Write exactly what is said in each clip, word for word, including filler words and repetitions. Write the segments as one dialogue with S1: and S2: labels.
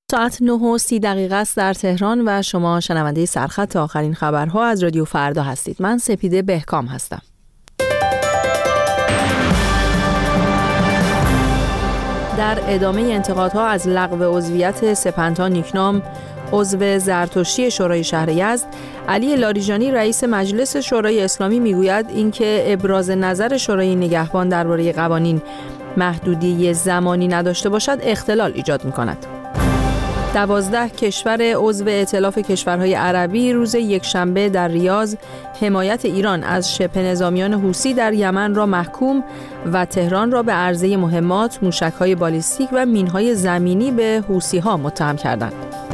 S1: ساعت نه و سی دقیقه است در تهران و شما شنونده سرخط آخرین خبرها از رادیو فردا هستید. من سپیده بهکام هستم. در ادامه انتقادها از لغو عضویت سپنتا نیکنام عضو زرتشتی شورای شهر یزد، علی لاریجانی رئیس مجلس شورای اسلامی میگوید اینکه ابراز نظر شورای نگهبان درباره قوانین محدودیت زمانی نداشته باشد اختلال ایجاد می‌کند. دوازده کشور عضو ائتلاف کشورهای عربی روز یکشنبه در ریاض حمایت ایران از شبه نظامیان حوثی در یمن را محکوم و تهران را به عرضه مهمات، موشک‌های بالیستیک و مین‌های زمینی به حوثی‌ها متهم کردند.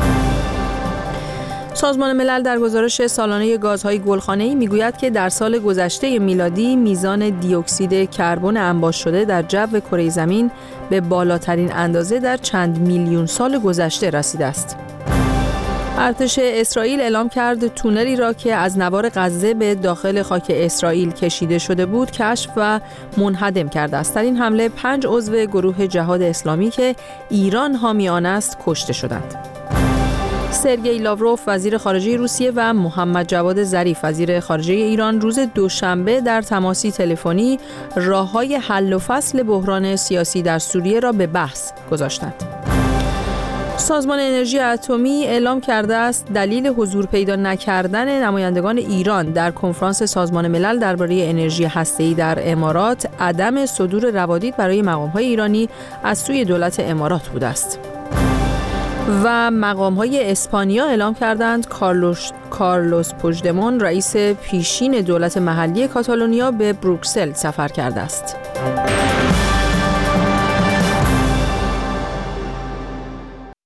S1: سازمان ملل در گزارش سالانه گازهای گلخانه‌ای میگوید که در سال گذشته میلادی میزان دی اکسید کربن انباش شده در جو کره زمین به بالاترین اندازه در چند میلیون سال گذشته رسیده است. ارتش اسرائیل اعلام کرد تونلی را که از نوار غزه به داخل خاک اسرائیل کشیده شده بود کشف و منهدم کرده است. در این حمله پنج عضو گروه جهاد اسلامی که ایران حامی آن است کشته شدند. سرگئی لاوروف وزیر خارجه روسیه و محمد جواد ظریف وزیر خارجه ایران روز دوشنبه در تماسی تلفنی راه‌های حل و فصل بحران سیاسی در سوریه را به بحث گذاشتند. سازمان انرژی اتمی اعلام کرده است دلیل حضور پیدا نکردن نمایندگان ایران در کنفرانس سازمان ملل درباره انرژی هسته‌ای در امارات عدم صدور روادید برای مقام‌های ایرانی از سوی دولت امارات بوده است. و مقام‌های اسپانیا اعلام کردند کارلوس کارلوس پوژدمون رئیس پیشین دولت محلی کاتالونیا به بروکسل سفر کرده است.